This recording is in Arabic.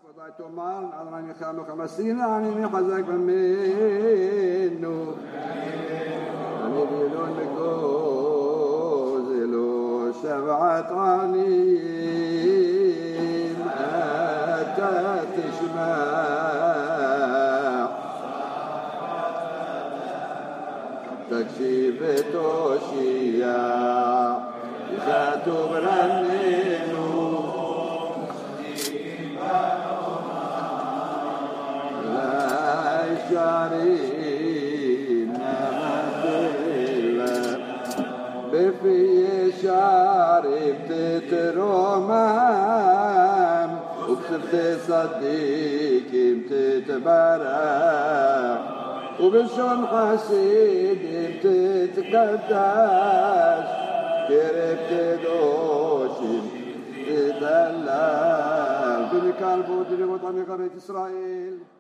وضعت مال أنا خام خمسين عني حزك منه أنا بيلون مكوزلو شبعت عنيم أتى تشمع تكشيف توشيا إذا تبرنينو شارين مدلة بفي شارب تترومام وبسبت صديق تتبرع وبالشون حسيد تتقدس كرب تدوشي تدلل بني كالبو تلي وطني قرية إسرائيل